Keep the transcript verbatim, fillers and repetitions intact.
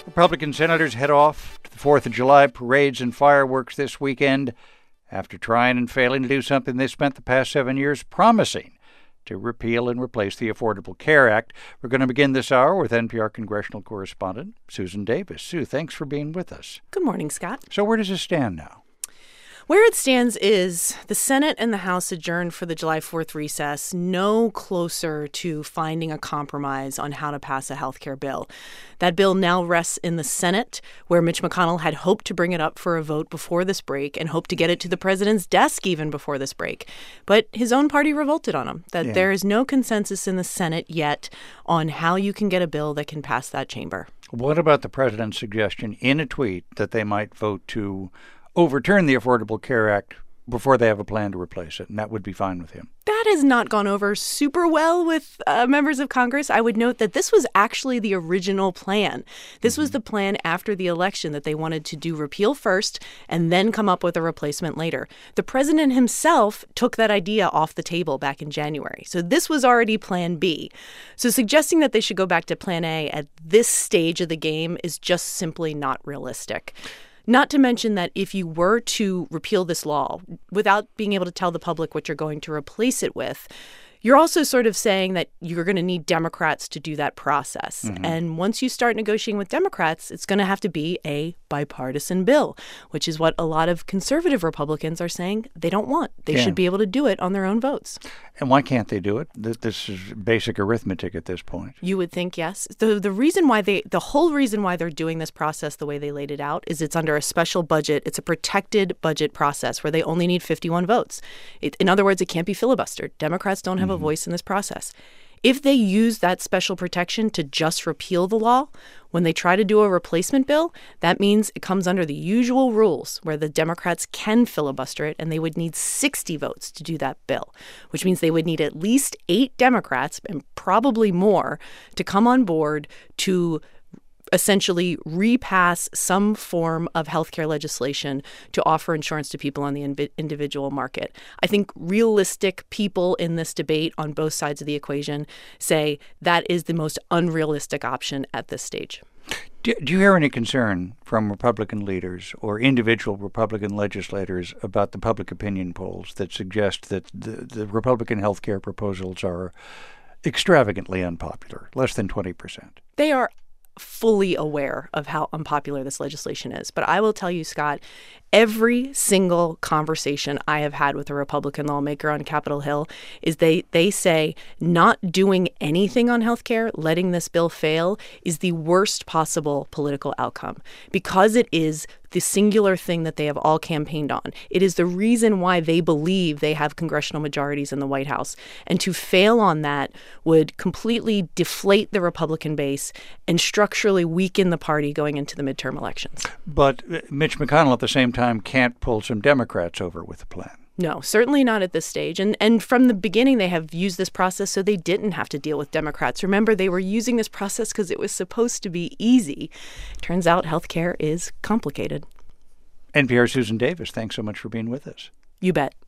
Republican senators head off to the fourth of July parades and fireworks this weekend after trying and failing to do something they spent the past seven years promising, to repeal and replace the Affordable Care Act. We're going to begin this hour with N P R congressional correspondent Susan Davis. Sue, thanks for being with us. Good morning, Scott. So where does it stand now? Where it stands is the Senate and the House adjourned for the July fourth recess, no closer to finding a compromise on how to pass a health care bill. That bill now rests in the Senate, where Mitch McConnell had hoped to bring it up for a vote before this break and hoped to get it to the president's desk even before this break. But his own party revolted on him, that yeah. there is no consensus in the Senate yet on how you can get a bill that can pass that chamber. What about the president's suggestion in a tweet that they might vote to overturn the Affordable Care Act before they have a plan to replace it, and that would be fine with him? That has not gone over super well with uh, members of Congress. I would note that this was actually the original plan. This mm-hmm. was the plan after the election, that they wanted to do repeal first and then come up with a replacement later. The president himself took that idea off the table back in January. So this was already plan B. So suggesting that they should go back to plan A at this stage of the game is just simply not realistic. Not to mention that if you were to repeal this law without being able to tell the public what you're going to replace it with, you're also sort of saying that you're going to need Democrats to do that process. Mm-hmm. And once you start negotiating with Democrats, it's going to have to be a bipartisan bill, which is what a lot of conservative Republicans are saying they don't want. They yeah. should be able to do it on their own votes. And why can't they do it? This is basic arithmetic at this point. You would think, yes. The the reason why they, the whole reason why they're doing this process the way they laid it out is it's under a special budget. It's a protected budget process where they only need fifty-one votes. It, in other words, it can't be filibustered. Democrats don't have mm-hmm. a voice in this process. If they use that special protection to just repeal the law, when they try to do a replacement bill, that means it comes under the usual rules where the Democrats can filibuster it, and they would need sixty votes to do that bill, which means they would need at least eight Democrats and probably more to come on board to essentially repass some form of healthcare legislation to offer insurance to people on the in- individual market. I think realistic people in this debate on both sides of the equation say that is the most unrealistic option at this stage. Do, do you hear any concern from Republican leaders or individual Republican legislators about the public opinion polls that suggest that the, the Republican health care proposals are extravagantly unpopular, less than twenty percent? They are fully aware of how unpopular this legislation is. But I will tell you, Scott, every single conversation I have had with a Republican lawmaker on Capitol Hill is they they say not doing anything on health care, letting this bill fail, is the worst possible political outcome because it is the singular thing that they have all campaigned on. It is the reason why they believe they have congressional majorities in the White House. And to fail on that would completely deflate the Republican base and structurally weaken the party going into the midterm elections. But Mitch McConnell at the same time can't pull some Democrats over with the plan. No, certainly not at this stage. And and from the beginning, they have used this process so they didn't have to deal with Democrats. Remember, they were using this process because it was supposed to be easy. Turns out healthcare is complicated. N P R's Susan Davis, thanks so much for being with us. You bet.